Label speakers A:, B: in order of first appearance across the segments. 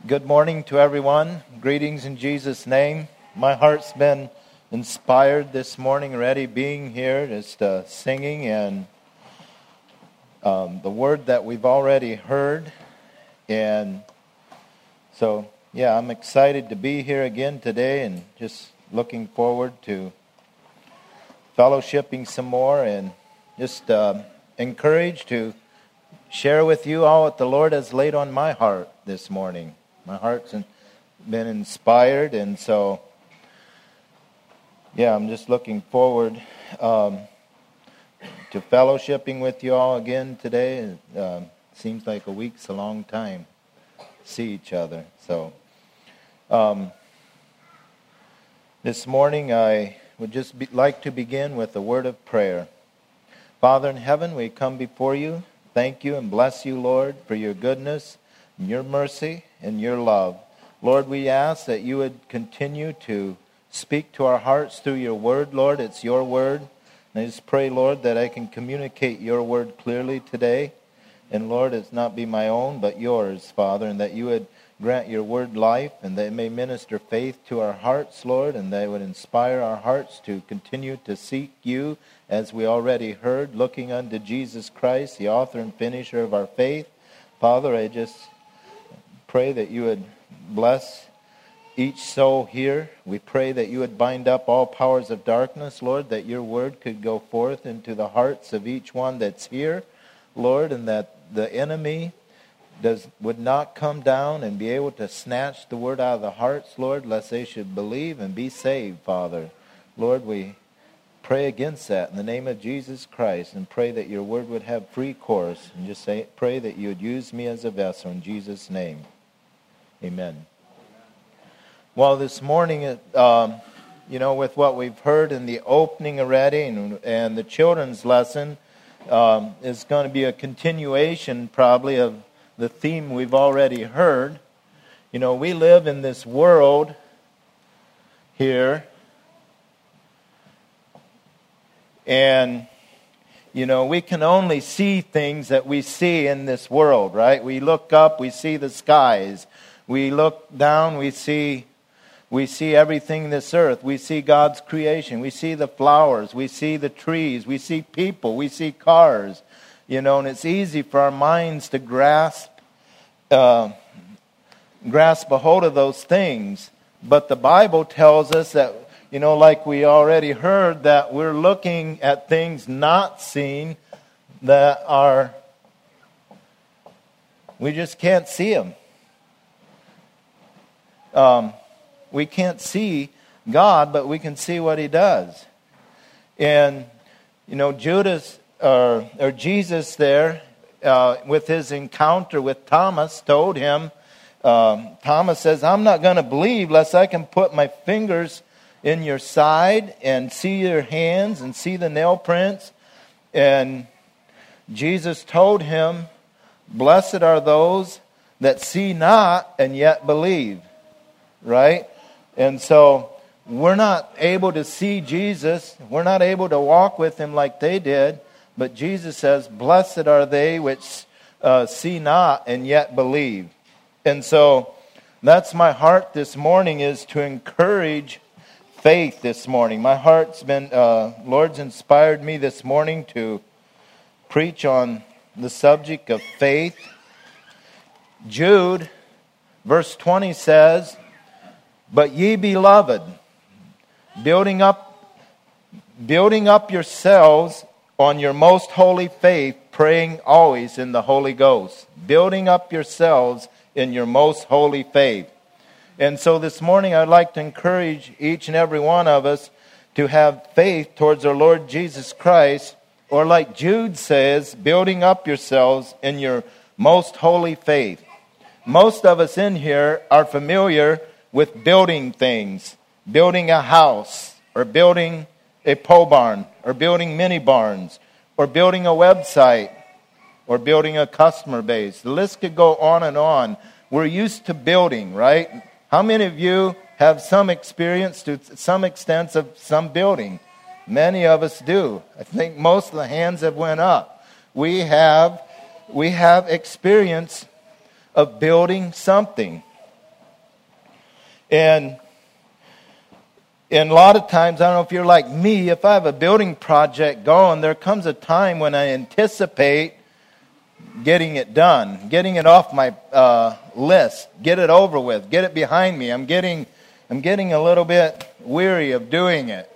A: Good morning to everyone. Greetings in Jesus' name. My heart's been inspired this morning already being here, just singing and the word that we've already heard. And so, I'm excited to be here again today and just looking forward to fellowshipping some more and just encouraged to share with you all what the Lord has laid on my heart this morning. My heart's been inspired, and so, I'm just looking forward to fellowshipping with you all again today. Seems like a week's a long time to see each other. So, this morning I would just like to begin with a word of prayer. Father in heaven, we come before you. Thank you and bless you, Lord, for your goodness, your mercy, and your love. Lord, we ask that you would continue to speak to our hearts through your word, Lord. It's your word. And I just pray, Lord, that I can communicate your word clearly today. And Lord, it's not be my own, but yours, Father, and that you would grant your word life, and that it may minister faith to our hearts, Lord, and that it would inspire our hearts to continue to seek you, as we already heard, looking unto Jesus Christ, the author and finisher of our faith. Father, I just pray that you would bless each soul here. We pray that you would bind up all powers of darkness, Lord, that your word could go forth into the hearts of each one that's here, Lord, and that the enemy would not come down and be able to snatch the word out of the hearts, Lord, lest they should believe and be saved, Father. Lord, we pray against that in the name of Jesus Christ, and pray that your word would have free course, and just pray that you would use me as a vessel in Jesus' name. Amen. Well, this morning, with what we've heard in the opening already and the children's lesson, is going to be a continuation probably of the theme we've already heard. You know, we live in this world here, and we can only see things that we see in this world, right? We look up, we see the skies. We look down, we see everything in this earth. We see God's creation. We see the flowers. We see the trees. We see people. We see cars. And it's easy for our minds to grasp a hold of those things. But the Bible tells us that, like we already heard, that we're looking at things not seen that we just can't see them. We can't see God, but we can see what he does. And, Jesus there, with his encounter with Thomas, told him, Thomas says, I'm not going to believe unless I can put my fingers in your side and see your hands and see the nail prints. And Jesus told him, blessed are those that see not and yet believe. Right? And so we're not able to see Jesus. We're not able to walk with him like they did. But Jesus says, blessed are they which see not and yet believe. And so that's my heart this morning, is to encourage faith this morning. My heart's been, Lord's inspired me this morning to preach on the subject of faith. Jude, verse 20 says, but ye beloved, building up yourselves on your most holy faith, praying always in the Holy Ghost. Building up yourselves in your most holy faith. And so this morning I'd like to encourage each and every one of us to have faith towards our Lord Jesus Christ, or like Jude says, building up yourselves in your most holy faith. Most of us in here are familiar with building things, building a house, or building a pole barn, or building mini barns, or building a website, or building a customer base. The list could go on and on. We're used to building, right? How many of you have some experience to some extent of some building? Many of us do. I think most of the hands have went up. We have experience of building something. And a lot of times, I don't know if you're like me, if I have a building project going, there comes a time when I anticipate getting it done, getting it off my list, get it over with, get it behind me. I'm getting a little bit weary of doing it.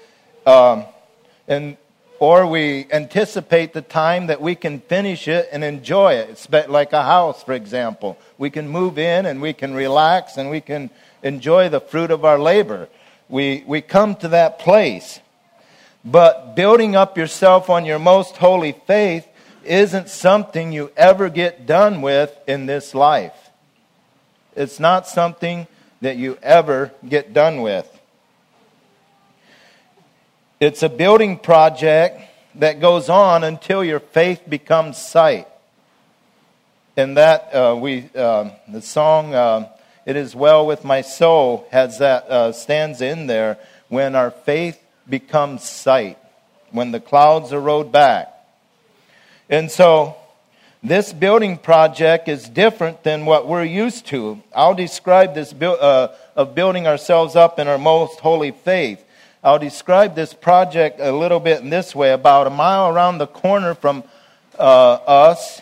A: Or we anticipate the time that we can finish it and enjoy it. It's like a house, for example. We can move in and we can relax and we can enjoy the fruit of our labor. We come to that place. But building up yourself on your most holy faith isn't something you ever get done with in this life. It's not something that you ever get done with. It's a building project that goes on until your faith becomes sight. And that the song "It Is Well With My Soul" has that stands in there. When our faith becomes sight, when the clouds are rolled back. And so this building project is different than what we're used to. I'll describe this of building ourselves up in our most holy faith. I'll describe this project a little bit in this way. About a mile around the corner from us,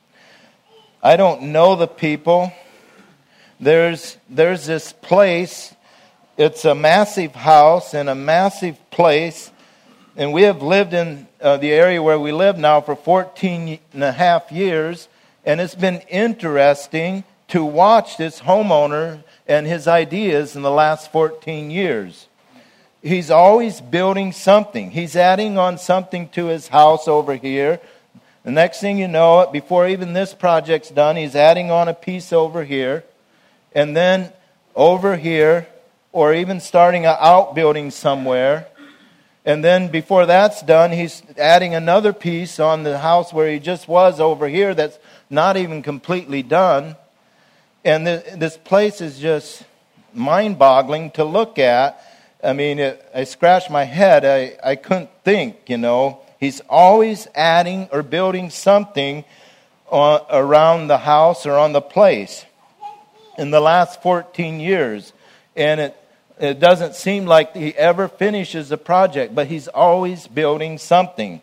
A: I don't know the people. There's this place. It's a massive house in a massive place. And we have lived in the area where we live now for 14 and a half years. And it's been interesting to watch this homeowner and his ideas in the last 14 years. He's always building something. He's adding on something to his house over here. The next thing you know, before even this project's done, he's adding on a piece over here. And then over here, or even starting an outbuilding somewhere. And then before that's done, he's adding another piece on the house where he just was over here that's not even completely done. And this place is just mind-boggling to look at. I mean, I scratched my head. I couldn't think, He's always adding or building something around the house or on the place in the last 14 years. And it doesn't seem like he ever finishes a project, but he's always building something.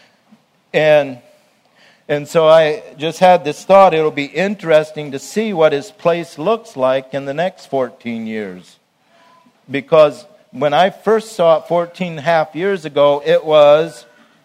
A: And so I just had this thought, it'll be interesting to see what his place looks like in the next 14 years. Because when I first saw it 14 and a half years ago, it was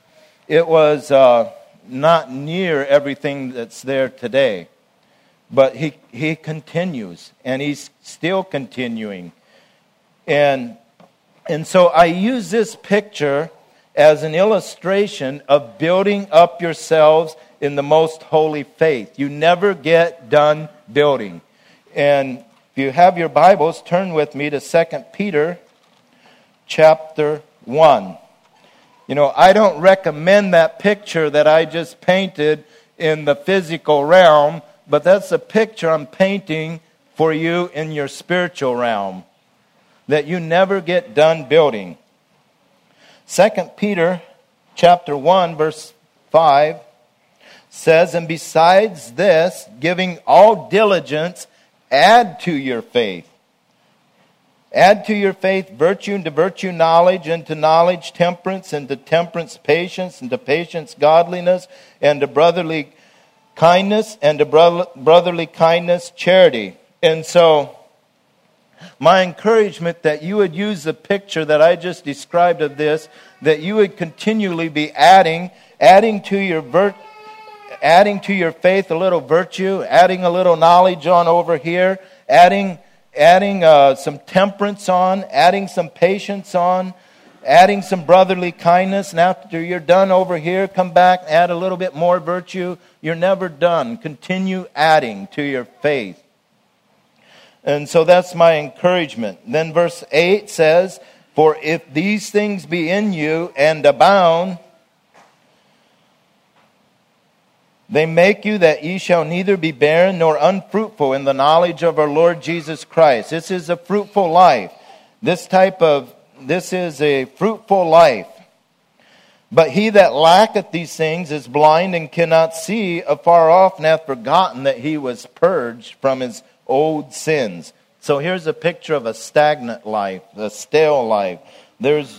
A: not near everything that's there today. But he continues, and he's still continuing. And so I use this picture as an illustration of building up yourselves in the most holy faith. You never get done building. And if you have your Bibles, turn with me to 2 Peter chapter 1. I don't recommend that picture that I just painted in the physical realm, but that's a picture I'm painting for you in your spiritual realm, that you never get done building. 2 Peter chapter 1, verse 5 says, "And besides this, giving all diligence, add to your faith. Add to your faith virtue, and to virtue knowledge, and to knowledge temperance, and to temperance patience, and to patience godliness, and to brotherly kindness, and to brotherly kindness charity." And so, my encouragement that you would use the picture that I just described of this, that you would continually be adding to your faith a little virtue, adding a little knowledge on over here, adding some temperance on, adding some patience on, adding some brotherly kindness. And after you're done over here, come back, add a little bit more virtue. You're never done. Continue adding to your faith. And so that's my encouragement. Then verse 8 says, "For if these things be in you and abound, they make you that ye shall neither be barren nor unfruitful in the knowledge of our Lord Jesus Christ." This is a fruitful life. This is a fruitful life. "But he that lacketh these things is blind and cannot see afar off, and hath forgotten that he was purged from his old sins." So here's a picture of a stagnant life, a stale life. There's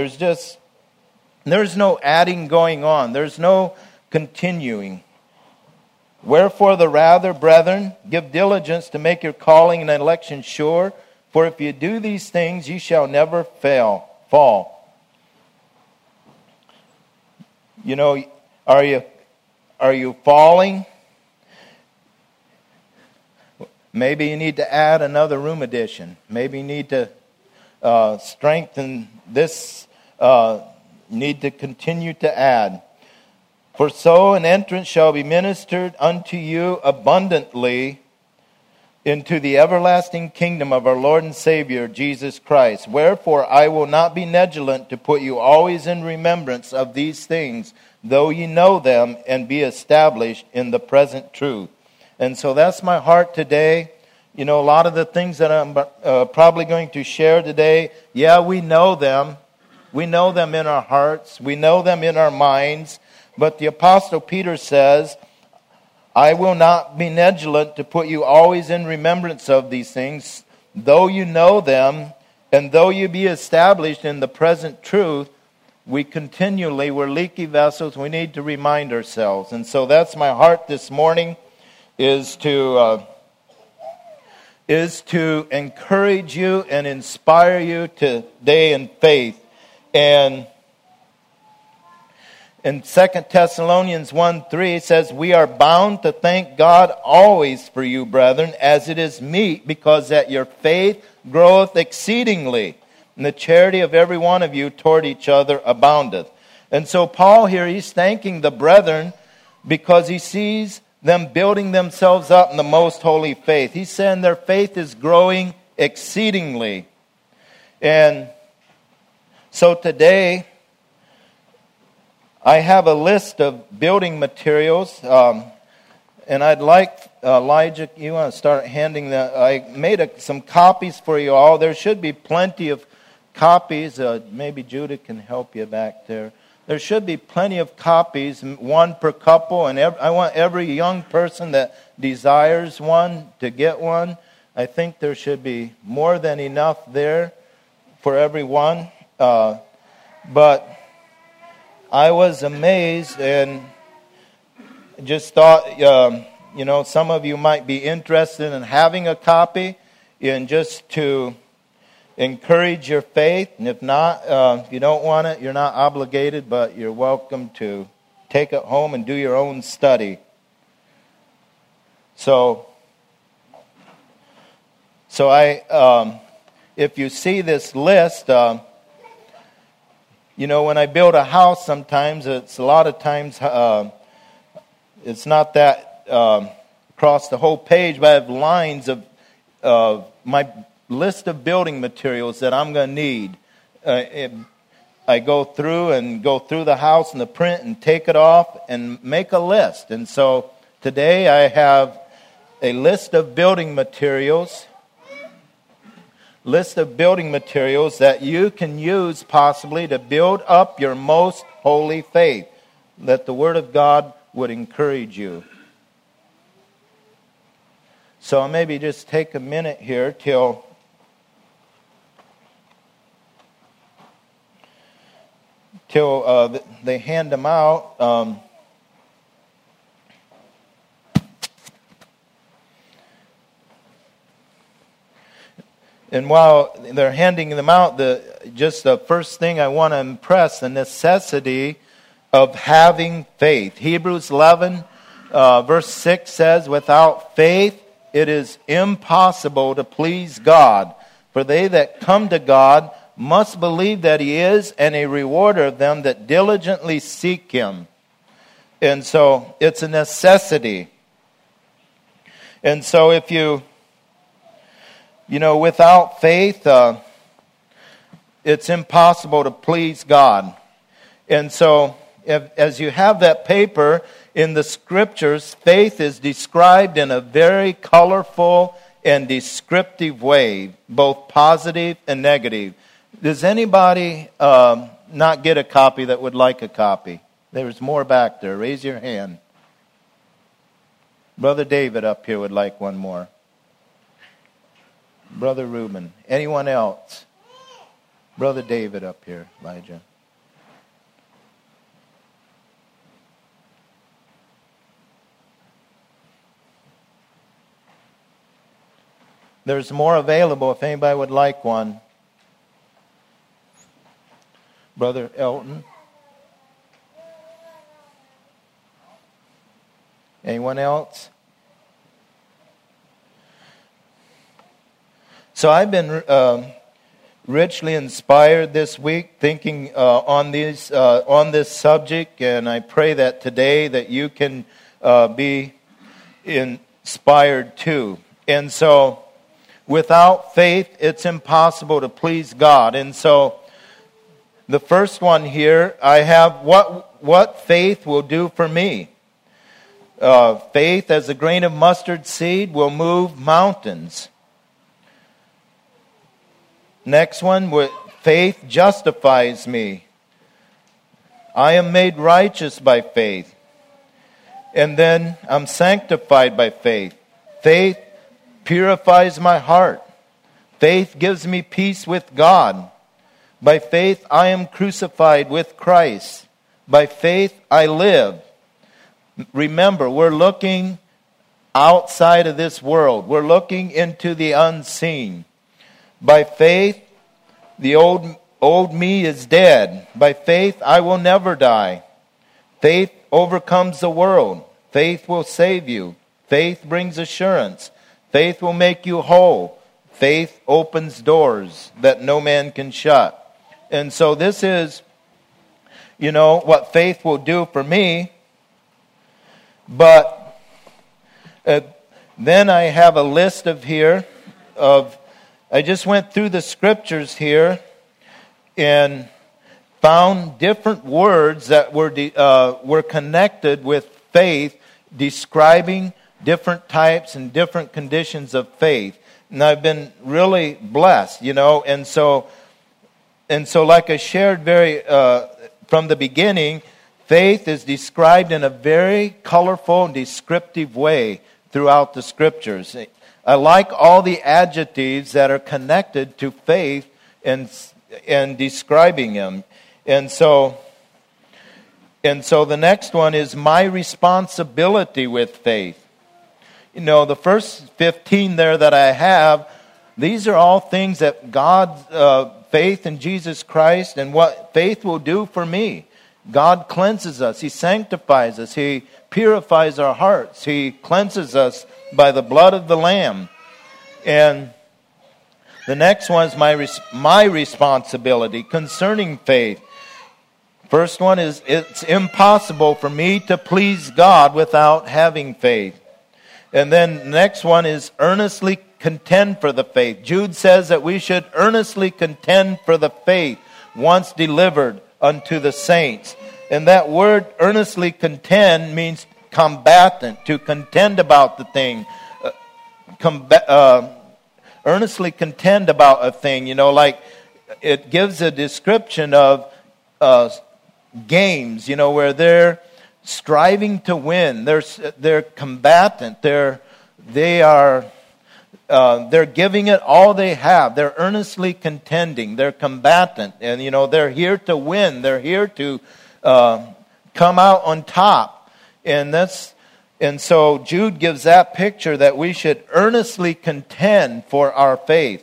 A: no adding going on. There's no continuing. Wherefore the rather, brethren, give diligence to make your calling and election sure. For if you do these things, you shall never fall. You know, are you falling? Maybe you need to add another room addition. Maybe you need to strengthen this. Need to continue to add. For so an entrance shall be ministered unto you abundantly into the everlasting kingdom of our Lord and Savior, Jesus Christ. Wherefore I will not be negligent to put you always in remembrance of these things, though ye know them, and be established in the present truth. And so that's my heart today. You know, a lot of the things that I'm probably going to share today, yeah, we know them. We know them in our hearts. We know them in our minds. But the Apostle Peter says, I will not be negligent to put you always in remembrance of these things, though you know them, and though you be established in the present truth. We're leaky vessels. We need to remind ourselves. And so that's my heart this morning, is to encourage you and inspire you today in faith. And in 2 Thessalonians 1:3 it says, we are bound to thank God always for you, brethren, as it is meet, because that your faith groweth exceedingly, and the charity of every one of you toward each other aboundeth. And so Paul here, he's thanking the brethren because he sees them building themselves up in the most holy faith. He's saying their faith is growing exceedingly. And so today, I have a list of building materials, and I'd like, Elijah, you want to start handing that. I made some copies for you all. There should be plenty of copies. Maybe Judah can help you back there. There should be plenty of copies, one per couple, and I want every young person that desires one to get one. I think there should be more than enough there for everyone. But I was amazed and just thought, some of you might be interested in having a copy, and just to encourage your faith. And if not, if you don't want it, you're not obligated, but you're welcome to take it home and do your own study. So if you see this list, when I build a house, sometimes it's a lot of times it's not that across the whole page, but I have lines of my list of building materials that I'm going to need. I go through the house and the print and take it off and make a list. And so today I have a list of building materials that you can use possibly to build up your most holy faith, that the Word of God would encourage you. So I'll maybe just take a minute here till they hand them out. And while they're handing them out, the first thing I want to impress, the necessity of having faith. Hebrews 11, verse 6 says, without faith it is impossible to please God. For they that come to God must believe that He is, and a rewarder of them that diligently seek Him. And so it's a necessity. And so if without faith, it's impossible to please God. And so as you have that paper in the Scriptures, faith is described in a very colorful and descriptive way, both positive and negative. Does anybody not get a copy that would like a copy? There's more back there. Raise your hand. Brother David up here would like one more. Brother Reuben. Anyone else? Brother David up here, Elijah. There's more available if anybody would like one. Brother Elton. Anyone else? So I've been richly inspired this week thinking on this subject, and I pray that today that you can be inspired too. And so, without faith, it's impossible to please God. And so, the first one here, I have what faith will do for me. Faith, as a grain of mustard seed, will move mountains. Next one, faith justifies me. I am made righteous by faith. And then I'm sanctified by faith. Faith purifies my heart. Faith gives me peace with God. By faith I am crucified with Christ. By faith I live. Remember, we're looking outside of this world. We're looking into the unseen. By faith, the old me is dead. By faith, I will never die. Faith overcomes the world. Faith will save you. Faith brings assurance. Faith will make you whole. Faith opens doors that no man can shut. And so this is, what faith will do for me. But then I have a list I just went through the scriptures here and found different words that were connected with faith, describing different types and different conditions of faith. And I've been really blessed, and so like I shared from the beginning, faith is described in a very colorful and descriptive way throughout the scriptures. I like all the adjectives that are connected to faith and describing them. And so the next one is my responsibility with faith. The first 15 there that I have, these are all things that God's faith in Jesus Christ and what faith will do for me. God cleanses us. He sanctifies us. He purifies our hearts. He cleanses us by the blood of the Lamb. And the next one is my responsibility concerning faith. First one is it's impossible for me to please God without having faith. And then the next one is earnestly contend for the faith. Jude says that we should earnestly contend for the faith once delivered unto the saints. And that word earnestly contend means combatant, to contend about the thing. Earnestly contend about a thing, like it gives a description of games, where they're striving to win. They're combatant. They're giving it all they have. They're earnestly contending. They're combatant, and they're here to win. They're here to come out on top, and so Jude gives that picture that we should earnestly contend for our faith,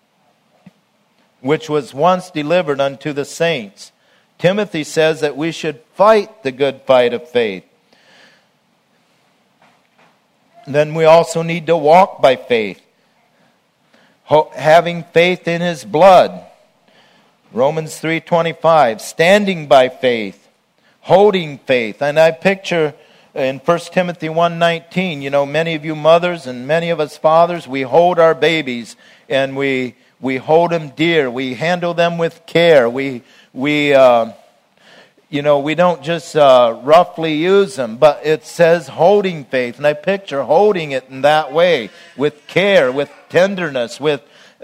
A: which was once delivered unto the saints. Timothy says that we should fight the good fight of faith. Then we also need to walk by faith, having faith in His blood. Romans 3:25, standing by faith, holding faith. And I picture in 1 Timothy 1:19, many of you mothers and many of us fathers, we hold our babies and we hold them dear. We handle them with care. We don't just roughly use them, but it says holding faith. And I picture holding it in that way, with care, with tenderness, with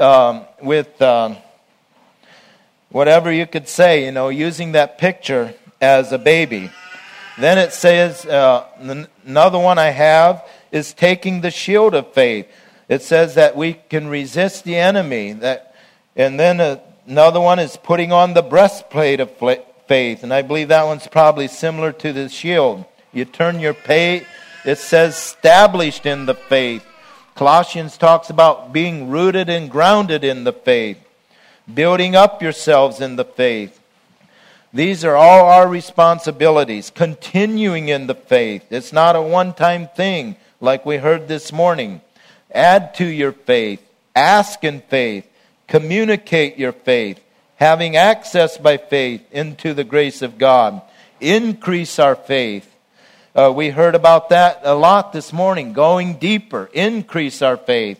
A: whatever you could say, using that picture as a baby. Then it says, another one I have is taking the shield of faith. It says that we can resist the enemy. And then another one is putting on the breastplate of faith. And I believe that one's probably similar to the shield. You turn your faith, it says established in the faith. Colossians talks about being rooted and grounded in the faith. Building up yourselves in the faith. These are all our responsibilities. Continuing in the faith. It's not a one-time thing like we heard this morning. Add to your faith. Ask in faith. Communicate your faith. Having access by faith into the grace of God. Increase our faith. We heard about that a lot this morning. Going deeper. Increase our faith.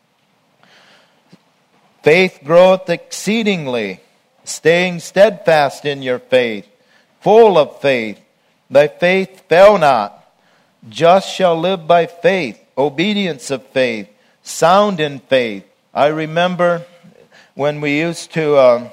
A: Faith groweth exceedingly. Staying steadfast in your faith. Full of faith. Thy faith fail not. Just shall live by faith. Obedience of faith. Sound in faith. I remember when we used to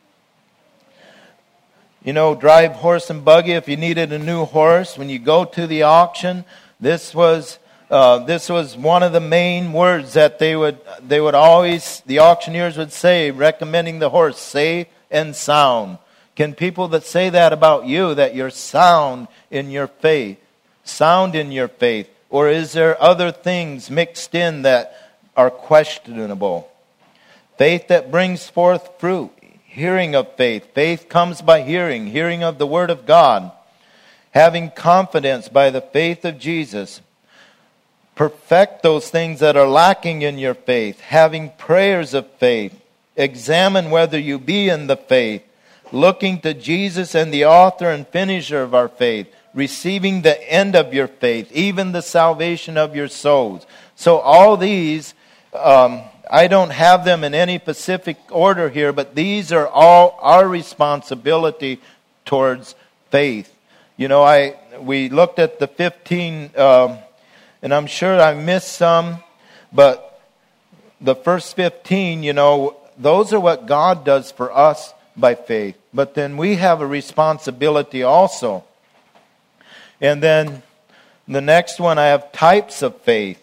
A: drive horse and buggy. If you needed a new horse, when you go to the auction, this was one of the main words that they would always, the auctioneers would say, recommending the horse safe and sound. Can people that say that about you, that you're sound in your faith? Sound in your faith? Or is there other things mixed in that are questionable? Faith that brings forth fruit. Hearing of faith. Faith comes by hearing. Hearing of the Word of God. Having confidence by the faith of Jesus. Perfect those things that are lacking in your faith. Having prayers of faith. Examine whether you be in the faith. Looking to Jesus and the author and finisher of our faith. Receiving the end of your faith. Even the salvation of your souls. So all these, I don't have them in any specific order here, but these are all our responsibility towards faith. We looked at the 15, and I'm sure I missed some, but the first 15, those are what God does for us by faith. But then we have a responsibility also. And then the next one, I have types of faith.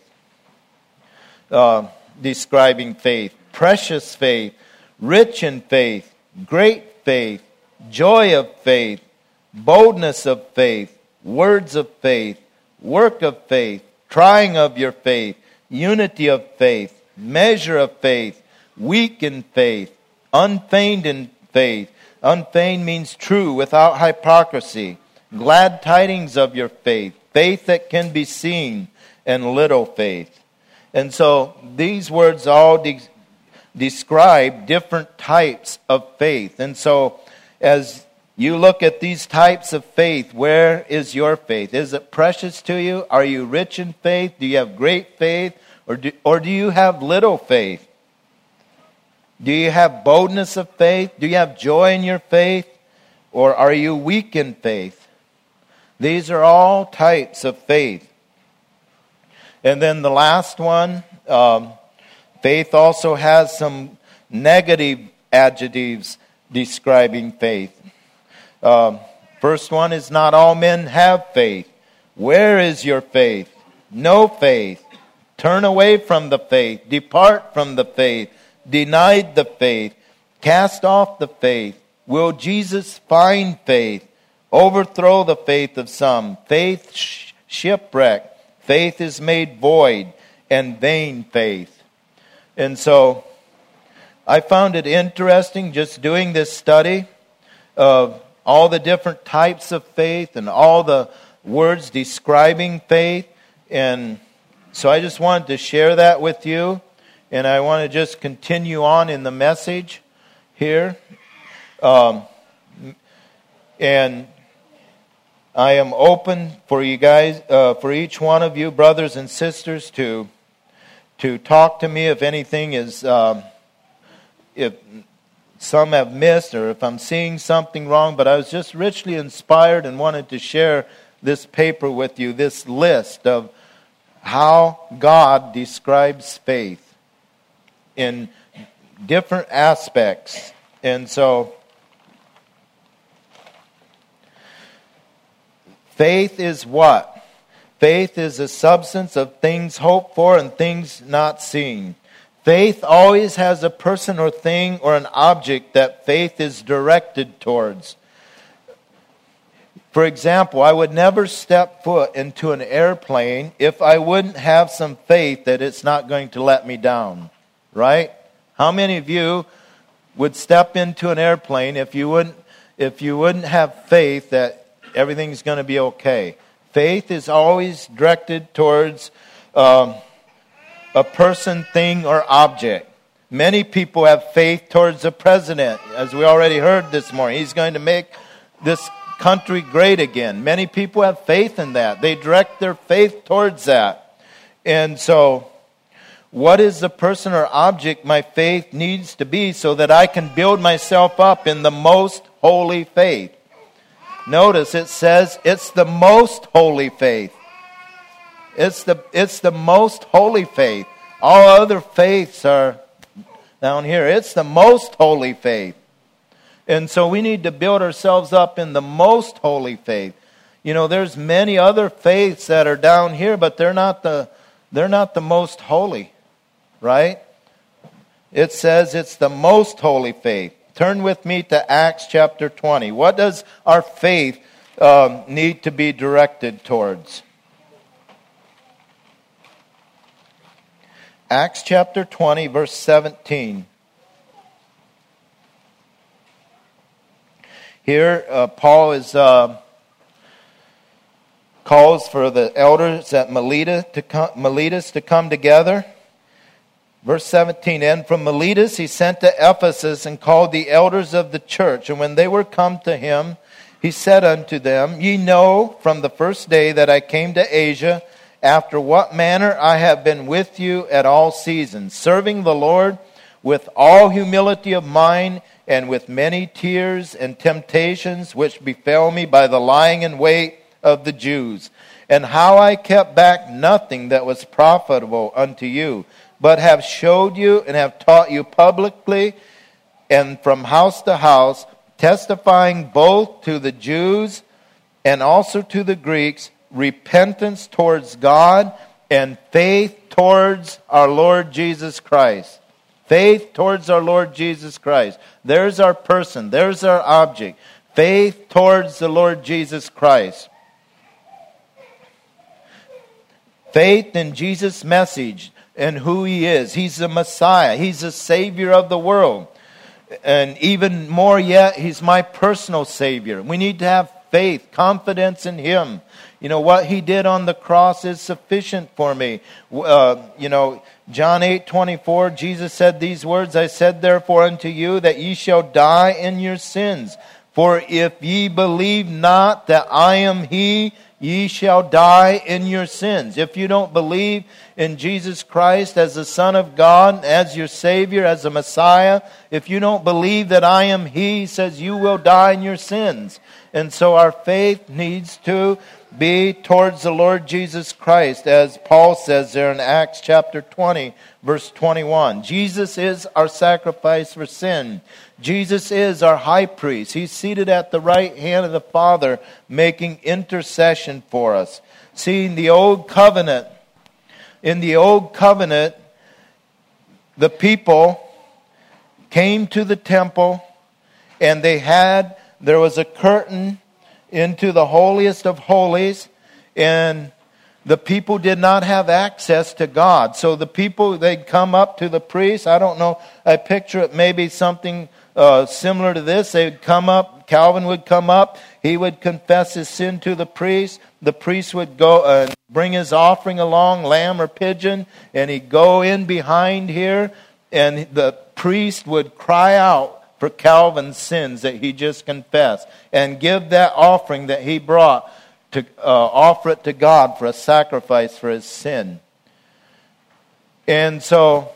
A: Describing faith. Precious faith. Rich in faith. Great faith. Joy of faith. Boldness of faith. Words of faith. Work of faith. Trying of your faith. Unity of faith. Measure of faith. Weak in faith. Unfeigned in faith. Unfeigned means true, without hypocrisy. Glad tidings of your faith. Faith that can be seen. And little faith. And so these words all describe different types of faith. And so as you look at these types of faith, where is your faith? Is it precious to you? Are you rich in faith? Do you have great faith? Or do you have little faith? Do you have boldness of faith? Do you have joy in your faith? Or are you weak in faith? These are all types of faith. And then the last one, faith also has some negative adjectives describing faith. First one is not all men have faith. Where is your faith? No faith. Turn away from the faith. Depart from the faith. Denied the faith. Cast off the faith. Will Jesus find faith? Overthrow the faith of some. Faith shipwreck. Faith is made void, and vain faith. And so I found it interesting just doing this study of all the different types of faith and all the words describing faith. And so I just wanted to share that with you. And I want to just continue on in the message here. And I am open for you guys, for each one of you, brothers and sisters, to talk to me if anything is, if some have missed or if I'm seeing something wrong. But I was just richly inspired and wanted to share this paper with you, this list of how God describes faith in different aspects. And so faith is what? Faith is the substance of things hoped for and things not seen. Faith always has a person or thing or an object that faith is directed towards. For example, I would never step foot into an airplane if I wouldn't have some faith that it's not going to let me down. Right? How many of you would step into an airplane if you wouldn't have faith that everything's going to be okay? Faith is always directed towards a person, thing, or object. Many people have faith towards the president, as we already heard this morning. He's going to make this country great again. Many people have faith in that. They direct their faith towards that. And so, what is the person or object my faith needs to be so that I can build myself up in the most holy faith? Notice it says it's the most holy faith. It's the most holy faith. All other faiths are down here. It's the most holy faith. And so we need to build ourselves up in the most holy faith. You know, there's many other faiths that are down here, but they're not the most holy, right? It says it's the most holy faith. Turn with me to Acts chapter 20. What does our faith need to be directed towards? Acts chapter 20, verse 17. Here, Paul calls for the elders at Miletus to come together. Verse 17, and from Miletus he sent to Ephesus and called the elders of the church. And when they were come to him, he said unto them, Ye know from the first day that I came to Asia, after what manner I have been with you at all seasons, serving the Lord with all humility of mind and with many tears and temptations which befell me by the lying in wait of the Jews, and how I kept back nothing that was profitable unto you, but have showed you and have taught you publicly and from house to house, testifying both to the Jews and also to the Greeks, repentance towards God and faith towards our Lord Jesus Christ. Faith towards our Lord Jesus Christ. There's our person. There's our object. Faith towards the Lord Jesus Christ. Faith in Jesus' message and who He is. He's the Messiah. He's the Savior of the world. And even more yet, He's my personal Savior. We need to have faith, confidence in Him. You know, what He did on the cross is sufficient for me. John 8:24, Jesus said these words, I said therefore unto you that ye shall die in your sins. For if ye believe not that I am He, ye shall die in your sins. If you don't believe in Jesus Christ as the Son of God, as your Savior, as the Messiah, if you don't believe that I am He says you will die in your sins. And so our faith needs to be towards the Lord Jesus Christ, as Paul says there in Acts chapter 20, verse 21. Jesus is our sacrifice for sin. Jesus is our high priest. He's seated at the right hand of the Father, making intercession for us. See, in the old covenant, the people came to the temple, and there was a curtain into the holiest of holies, and the people did not have access to God. So the people, they'd come up to the priest. I don't know, I picture it maybe something similar to this. They'd come up, Calvin would come up, he would confess his sin to the priest. The priest would go and bring his offering along, lamb or pigeon, and he'd go in behind here, and the priest would cry out for Calvin's sins that he just confessed, and give that offering that he brought to offer it to God for a sacrifice for his sin. And so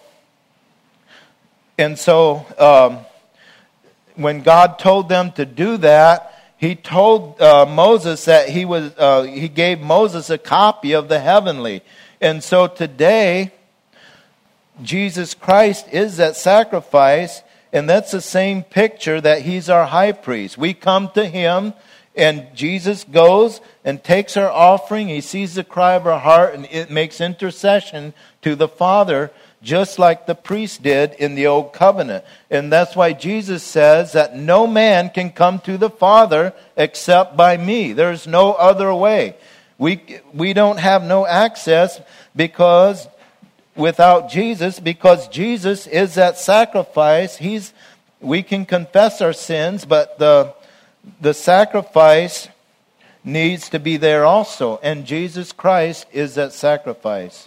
A: when God told them to do that, He told Moses that He gave Moses a copy of the heavenly. And so today, Jesus Christ is that sacrifice. And that's the same picture that He's our high priest. We come to Him, And Jesus goes and takes our offering. He sees the cry of our heart, and it makes intercession to the Father, just like the priest did in the Old Covenant. And that's why Jesus says that no man can come to the Father except by me. There's no other way. We don't have no access because without Jesus, because Jesus is that sacrifice. We can confess our sins, but the sacrifice needs to be there also. And Jesus Christ is that sacrifice.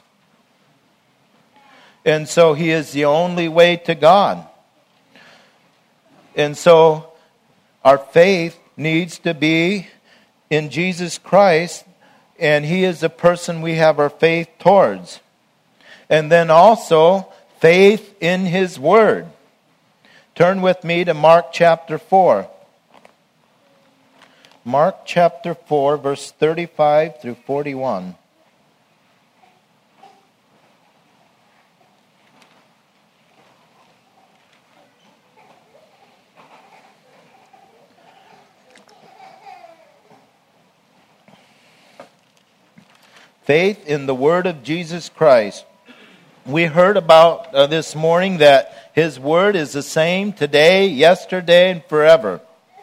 A: And so He is the only way to God. And so our faith needs to be in Jesus Christ, and He is the person we have our faith towards. And then also faith in His Word. Turn with me to Mark chapter 4. Mark chapter 4, verse 35 through 41. Faith in the Word of Jesus Christ. We heard about this morning that His Word is the same today, yesterday, and forever.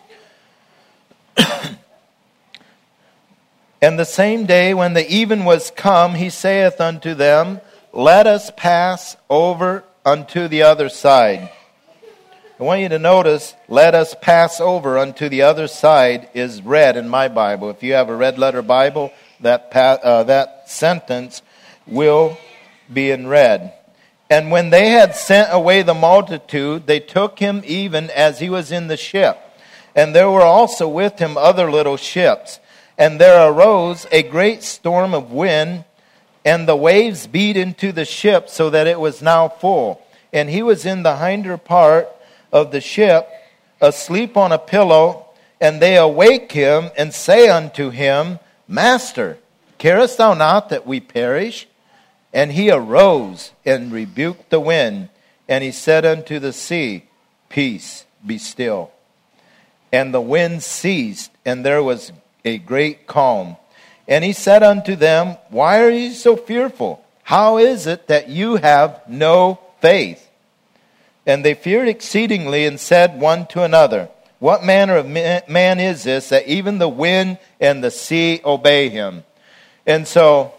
A: And the same day when the even was come, He saith unto them, Let us pass over unto the other side. I want you to notice, let us pass over unto the other side is red in my Bible. If you have a red letter Bible, that sentence will be in red. And when they had sent away the multitude, they took Him even as He was in the ship. And there were also with Him other little ships. And there arose a great storm of wind, and the waves beat into the ship so that it was now full. And He was in the hinder part of the ship, asleep on a pillow. And they awake Him and say unto Him, Master, carest thou not that we perish? And He arose and rebuked the wind, and He said unto the sea, Peace, be still. And the wind ceased, and there was a great calm. And He said unto them, Why are ye so fearful? How is it that you have no faith? And they feared exceedingly, and said one to another, What manner of man is this, that even the wind and the sea obey Him? And so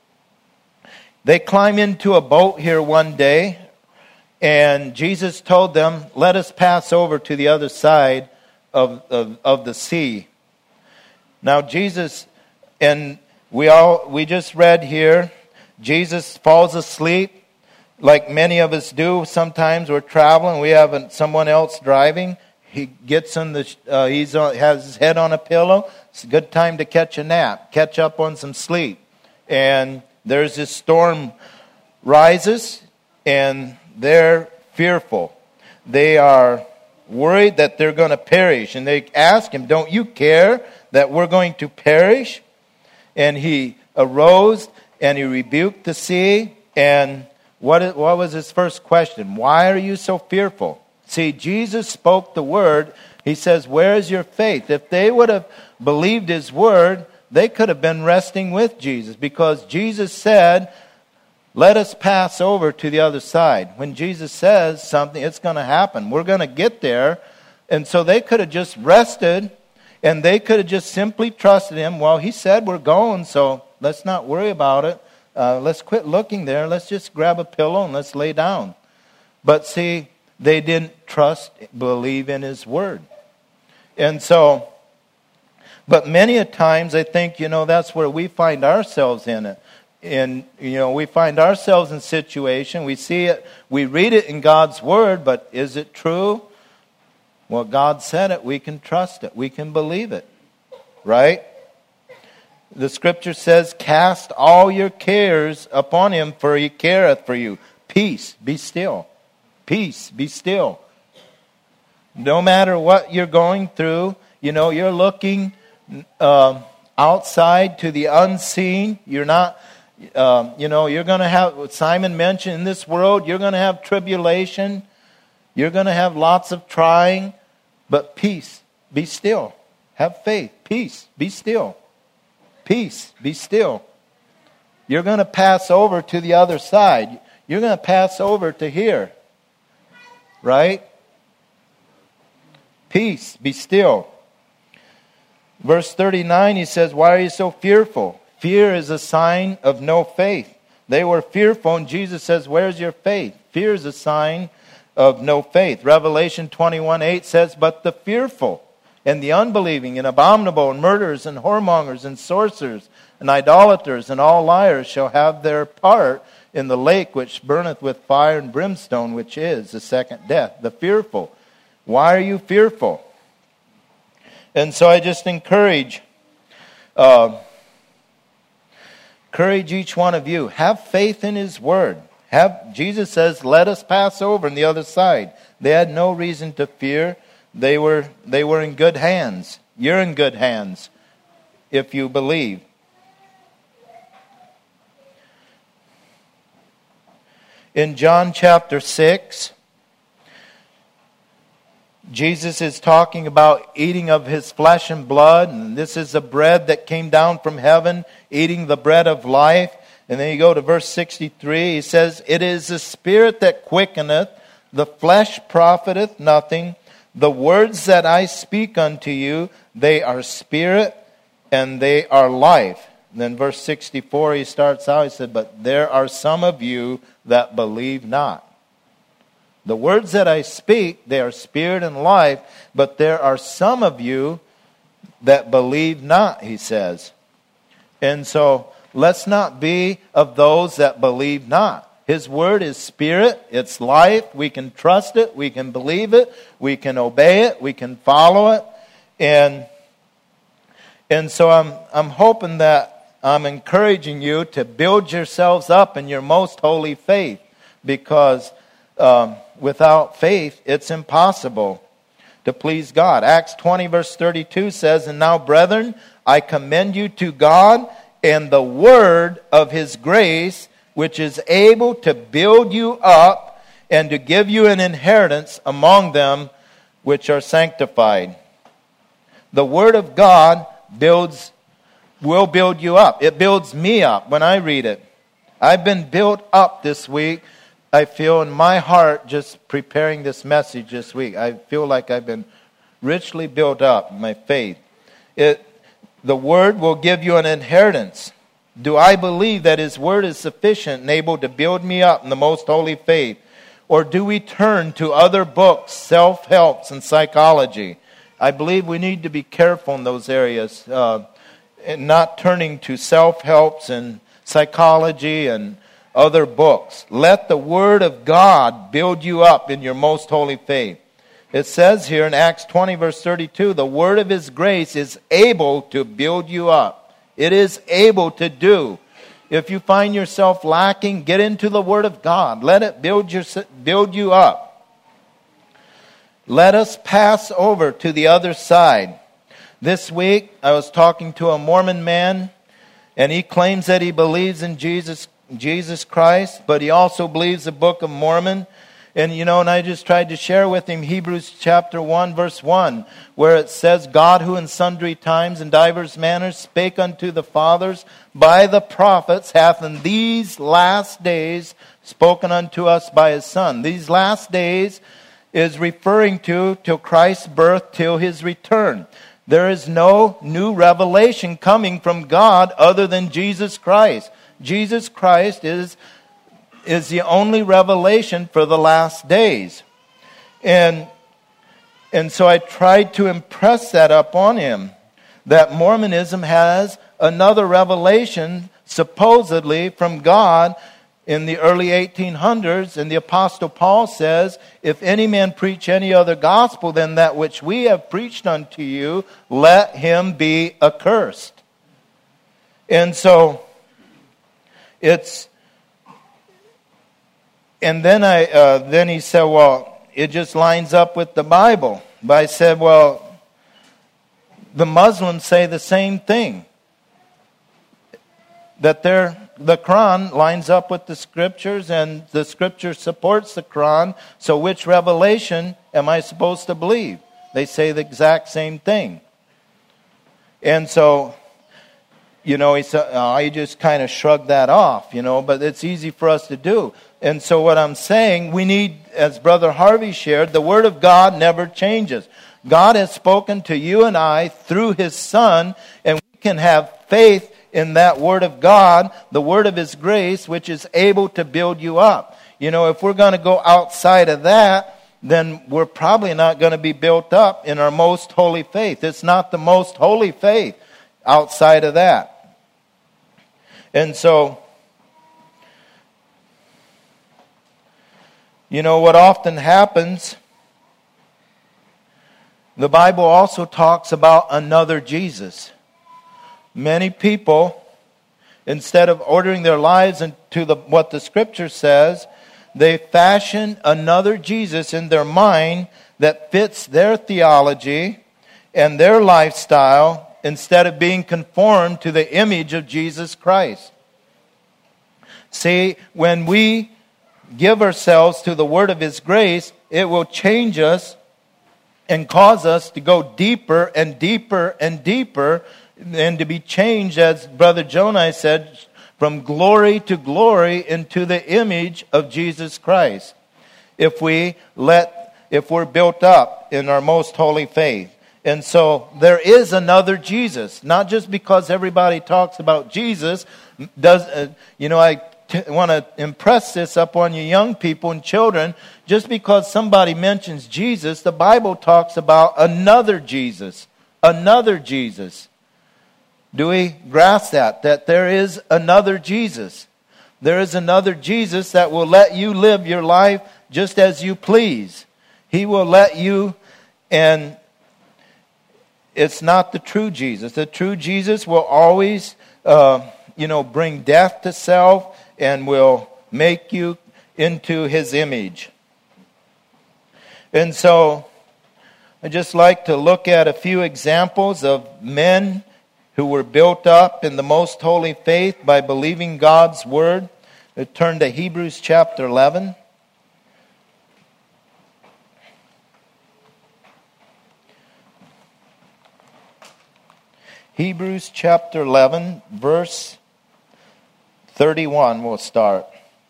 A: they climb into a boat here one day, and Jesus told them, Let us pass over to the other side of the sea. Now Jesus, and we just read here, Jesus falls asleep like many of us do. Sometimes we're traveling, we have someone else driving. He gets has his head on a pillow. It's a good time to catch a nap, catch up on some sleep. And there's this storm rises, and they're fearful. They are worried that they're going to perish. And they ask Him, Don't you care that we're going to perish? And He arose and He rebuked the sea. And what was His first question? Why are you so fearful? See, Jesus spoke the word. He says, Where is your faith? If they would have believed His word, they could have been resting with Jesus, because Jesus said, Let us pass over to the other side. When Jesus says something, it's going to happen. We're going to get there. And so they could have just rested, and they could have just simply trusted Him. Well, He said we're going, so let's not worry about it. Let's quit looking there. Let's just grab a pillow and let's lay down. But see, they didn't believe in His word. And so, but many a times I think, that's where we find ourselves in it. And, we find ourselves in situation. We see it, we read it in God's word, but is it true? Well, God said it. We can trust it. We can believe it. Right? The scripture says, Cast all your cares upon Him, for He careth for you. Peace, be still. Peace, be still. No matter what you're going through, you're looking outside to the unseen. You're not, you're going to have, what Simon mentioned, in this world, you're going to have tribulation. You're going to have lots of trying. But peace, be still. Have faith. Peace. Be still. Peace. Be still. You're going to pass over to the other side. You're going to pass over to here. Right? Peace. Be still. Verse 39, he says, why are you so fearful? Fear is a sign of no faith. They were fearful, and Jesus says, where's your faith? Fear is a sign of no faith. Revelation 21:8 says, but the fearful and the unbelieving and abominable and murderers and whoremongers and sorcerers and idolaters and all liars shall have their part in the lake which burneth with fire and brimstone, which is the second death. The fearful. Why are you fearful? And so I just encourage each one of you. Have faith in His Word. Jesus says, let us pass over on the other side. They had no reason to fear. They were in good hands. You're in good hands if you believe. In John chapter 6, Jesus is talking about eating of His flesh and blood. And this is the bread that came down from heaven, eating the bread of life. And then you go to verse 63. He says, it is the Spirit that quickeneth, the flesh profiteth nothing. The words that I speak unto you, they are spirit and they are life. And then verse 64, he starts out, he said, but there are some of you that believe not. The words that I speak, they are spirit and life, but there are some of you that believe not, he says. And so, let's not be of those that believe not. His word is spirit, it's life, we can trust it, we can believe it, we can obey it, we can follow it. And so I'm hoping that I'm encouraging you to build yourselves up in your most holy faith, because without faith it's impossible to please God. Acts 20 verse 32 says, and now brethren, I commend you to God and the word of His grace, which is able to build you up and to give you an inheritance among them which are sanctified. The word of God will build you up. It builds me up when I read it. I've been built up this week. I feel in my heart just preparing this message this week. I feel like I've been richly built up in my faith. The Word will give you an inheritance. Do I believe that His Word is sufficient and able to build me up in the most holy faith? Or do we turn to other books, self-helps and psychology? I believe we need to be careful in those areas, and not turning to self-helps and psychology and other books. Let the Word of God build you up in your most holy faith. It says here in Acts 20 verse 32, the word of His grace is able to build you up. It is able to do. If you find yourself lacking, get into the Word of God. Let it build you up. Let us pass over to the other side. This week, I was talking to a Mormon man, and he claims that he believes in Jesus Christ, but he also believes the Book of Mormon. And I just tried to share with him Hebrews chapter 1, verse 1, where it says, God who in sundry times and divers manners spake unto the fathers by the prophets, hath in these last days spoken unto us by His Son. These last days is referring to till Christ's birth, till His return. There is no new revelation coming from God other than Jesus Christ. Jesus Christ is the only revelation for the last days. And so I tried to impress that upon him, that Mormonism has another revelation supposedly from God in the early 1800s. And the Apostle Paul says, if any man preach any other gospel than that which we have preached unto you, let him be accursed. And so and then he said, well, it just lines up with the Bible. But I said, well, the Muslims say the same thing. That the Quran lines up with the Scriptures, and the Scripture supports the Quran. So which revelation am I supposed to believe? They say the exact same thing. And so, he said, I just kind of shrugged that off, but it's easy for us to do. And so what I'm saying, we need, as Brother Harvey shared, the Word of God never changes. God has spoken to you and I through His Son, and we can have faith in that Word of God, the Word of His grace, which is able to build you up. If we're going to go outside of that, then we're probably not going to be built up in our most holy faith. It's not the most holy faith outside of that. And so, what often happens, the Bible also talks about another Jesus. Many people, instead of ordering their lives into what the Scripture says, they fashion another Jesus in their mind that fits their theology and their lifestyle instead of being conformed to the image of Jesus Christ. See, when we give ourselves to the Word of His grace, it will change us and cause us to go deeper and deeper and deeper, and to be changed, as Brother Jonai said, from glory to glory into the image of Jesus Christ. If we're built up in our most holy faith. And so there is another Jesus. Not just because everybody talks about Jesus. I want to impress this upon you young people and children. Just because somebody mentions Jesus, the Bible talks about another Jesus. Another Jesus. Do we grasp that? That there is another Jesus. There is another Jesus that will let you live your life just as you please. He will let you, and it's not the true Jesus. The true Jesus will always, bring death to self and will make you into His image. And so, I'd just like to look at a few examples of men who were built up in the most holy faith by believing God's Word. Turn to Hebrews chapter 11. Hebrews chapter 11, verse 31, we'll start.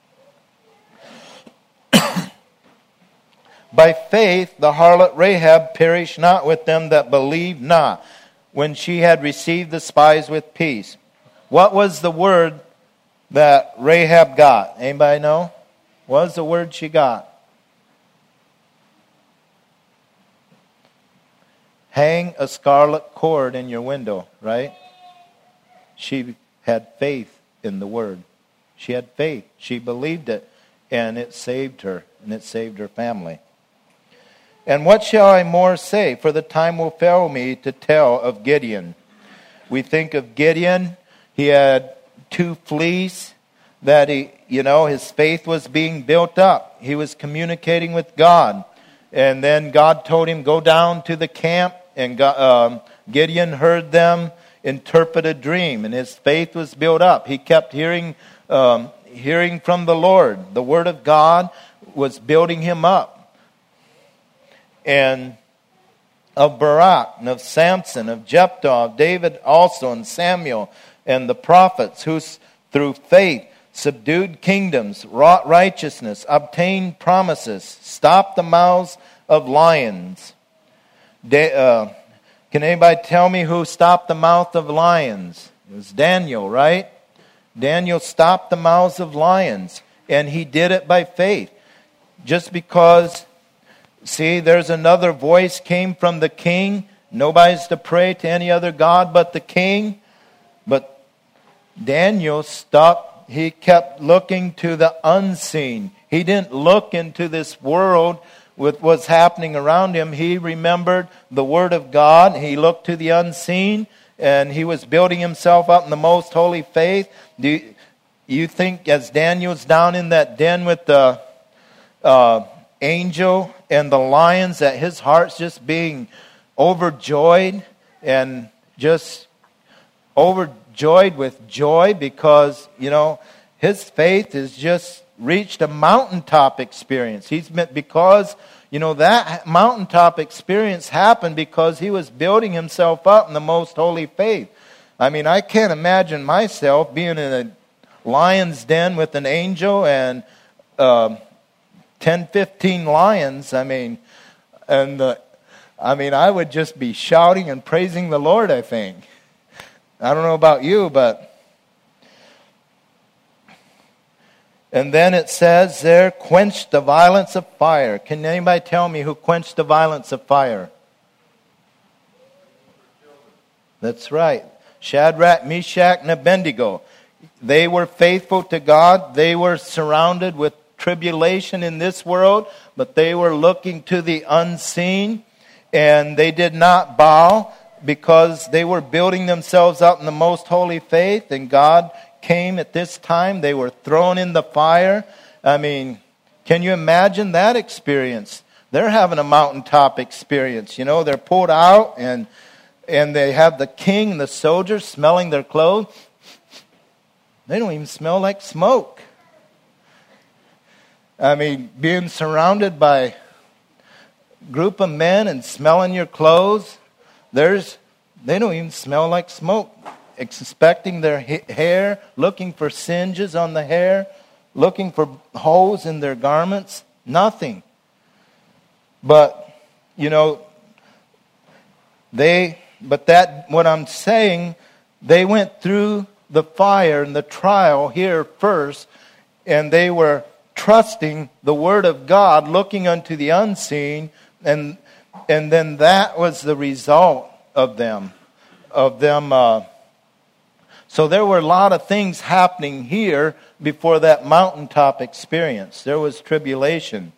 A: By faith the harlot Rahab perished not with them that believed not, when she had received the spies with peace. What was the word that Rahab got? Anybody know? What was the word she got? Hang a scarlet cord in your window, right? She had faith in the word. She had faith. She believed it, and it saved her, and it saved her family. And what shall I more say? For the time will fail me to tell of Gideon. We think of Gideon. He had 2 fleece that his faith was being built up. He was communicating with God. And then God told him, go down to the camp. And Gideon heard them interpret a dream. And his faith was built up. He kept hearing from the Lord. The Word of God was building him up. And of Barak, and of Samson, of Jephthah, of David also, and Samuel, and the prophets, who through faith subdued kingdoms, wrought righteousness, obtained promises, stopped the mouths of lions. Can anybody tell me who stopped the mouth of lions? It was Daniel, right? Daniel stopped the mouths of lions, and he did it by faith. Just because... See, there's another voice came from the king. Nobody's to pray to any other god but the king. But Daniel stuck. He kept looking to the unseen. He didn't look into this world with what's happening around him. He remembered the Word of God. He looked to the unseen, and he was building himself up in the most holy faith. Do you think as Daniel's down in that den with the angel and the lions, that his heart's just being overjoyed and just overjoyed with joy because, his faith is just reached a mountaintop experience. Because that mountaintop experience happened because he was building himself up in the most holy faith. I mean, I can't imagine myself being in a lion's den with an angel and 10, 15 lions. I would just be shouting and praising the Lord, I think. I don't know about you, but... And then it says there, quenched the violence of fire. Can anybody tell me who quenched the violence of fire? That's right. Shadrach, Meshach, and Abednego. They were faithful to God. They were surrounded with tribulation in this world, but they were looking to the unseen, and they did not bow because they were building themselves up in the most holy faith, and God came at this time. They were thrown in the fire. I mean, can you imagine that experience? They're having a mountaintop experience. They're pulled out and they have the king and the soldiers smelling their clothes. They don't even smell like smoke. I mean, being surrounded by a group of men and smelling your clothes, they don't even smell like smoke. Inspecting their hair, looking for singes on the hair, looking for holes in their garments, nothing. But, what I'm saying, they went through the fire and the trial here first, and they were trusting the Word of God, looking unto the unseen, and then that was the result of them. So there were a lot of things happening here before that mountaintop experience. There was tribulation.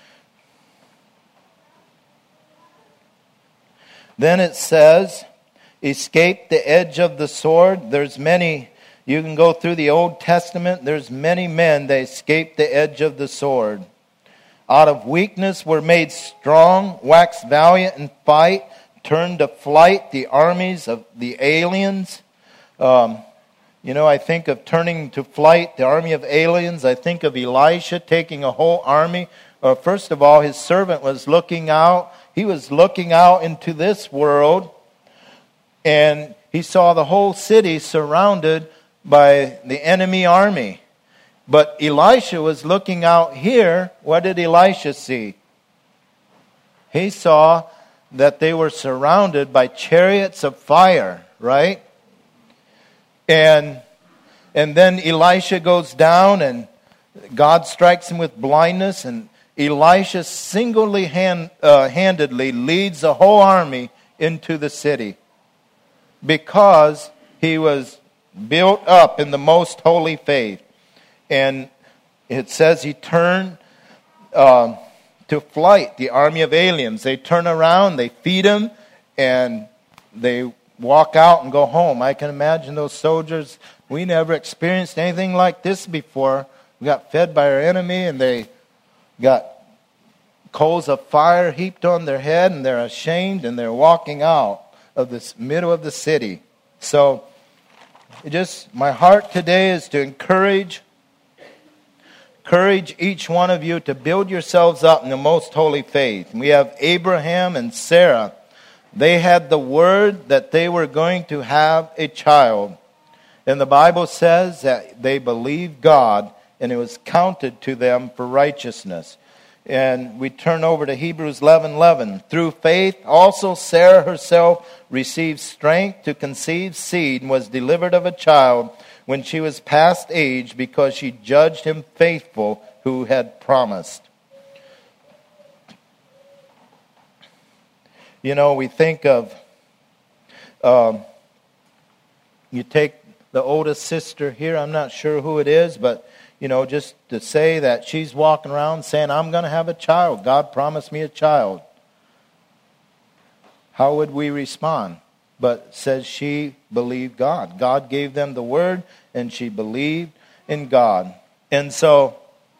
A: Then it says, escape the edge of the sword. There's many, you can go through the Old Testament, there's many men that escaped the edge of the sword. Out of weakness were made strong, waxed valiant in fight, turned to flight the armies of the aliens. I think of turning to flight the army of aliens. I think of Elisha taking a whole army. First of all, his servant was looking out. He was looking out into this world, and he saw the whole city surrounded by the enemy army. But Elisha was looking out here. What did Elisha see? He saw that they were surrounded by chariots of fire, right? And then Elisha goes down and God strikes him with blindness, and Elisha single-handedly leads the whole army into the city because he was built up in the most holy faith. And it says he turned to flight the army of aliens. They turn around, they feed him, and they walk out and go home. I can imagine those soldiers. We never experienced anything like this before. We got fed by our enemy, and they got coals of fire heaped on their head, and they're ashamed, and they're walking out of this middle of the city. So, my heart today is to encourage each one of you to build yourselves up in the most holy faith. We have Abraham and Sarah. They had the word that they were going to have a child. And the Bible says that they believed God, and it was counted to them for righteousness. And we turn over to Hebrews 11:11. Through faith, also Sarah herself received strength to conceive seed and was delivered of a child when she was past age, because she judged him faithful who had promised. We think of, you take the oldest sister here, I'm not sure who it is, but, just to say that she's walking around saying, I'm going to have a child. God promised me a child. How would we respond? But it says she believed God. God gave them the word, and she believed in God. And so,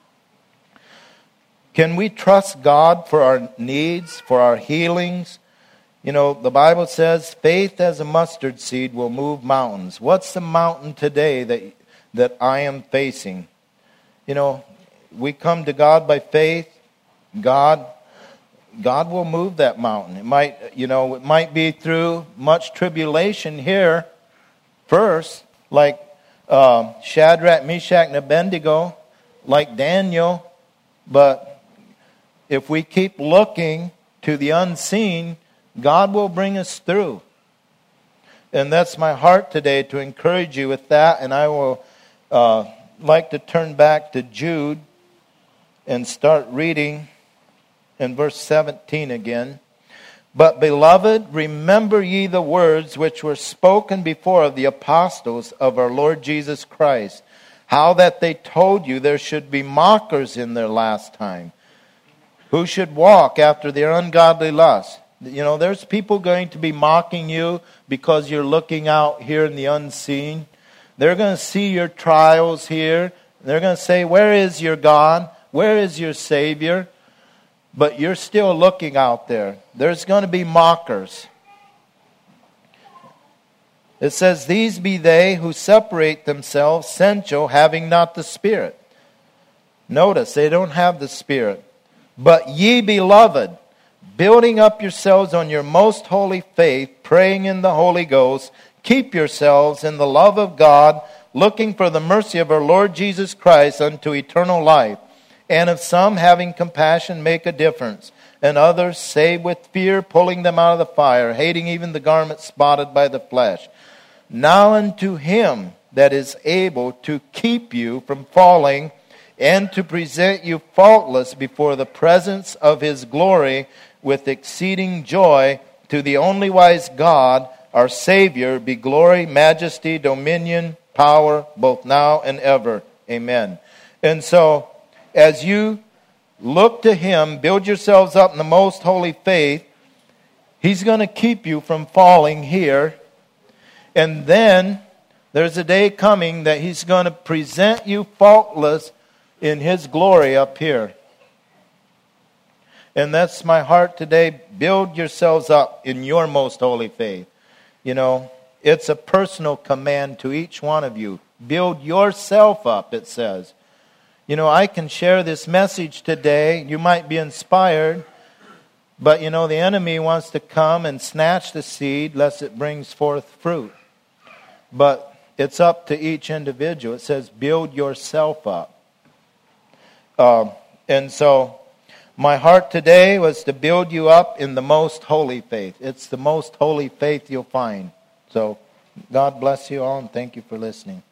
A: can we trust God for our needs, for our healings? The Bible says faith as a mustard seed will move mountains. What's the mountain today that I am facing? we come to God by faith, God will move that mountain. It might be through much tribulation here first, like Shadrach, Meshach, and Abednego, like Daniel. But if we keep looking to the unseen, God will bring us through. And that's my heart today, to encourage you with that. And I will like to turn back to Jude and start reading in verse 17 again. But beloved, remember ye the words which were spoken before of the apostles of our Lord Jesus Christ, how that they told you there should be mockers in their last time, who should walk after their ungodly lust. There's people going to be mocking you because you're looking out here in the unseen. They're going to see your trials here. They're going to say, where is your God? Where is your Savior? But you're still looking out there. There's going to be mockers. It says, these be they who separate themselves sensual, having not the Spirit. Notice, they don't have the Spirit. But ye, beloved, building up yourselves on your most holy faith, praying in the Holy Ghost, keep yourselves in the love of God, looking for the mercy of our Lord Jesus Christ unto eternal life. And of some, having compassion, make a difference, and others save with fear, pulling them out of the fire, hating even the garment spotted by the flesh. Now unto him that is able to keep you from falling, and to present you faultless before the presence of his glory with exceeding joy, to the only wise God, our Savior, be glory, majesty, dominion, power, both now and ever. Amen. And so, as you look to him, build yourselves up in the most holy faith, he's going to keep you from falling here. And then there's a day coming that he's going to present you faultless in his glory up here. And that's my heart today. Build yourselves up in your most holy faith. It's a personal command to each one of you. Build yourself up, it says. I can share this message today. You might be inspired. But, the enemy wants to come and snatch the seed lest it brings forth fruit. But it's up to each individual. It says, build yourself up. And so, my heart today was to build you up in the most holy faith. It's the most holy faith you'll find. So, God bless you all and thank you for listening.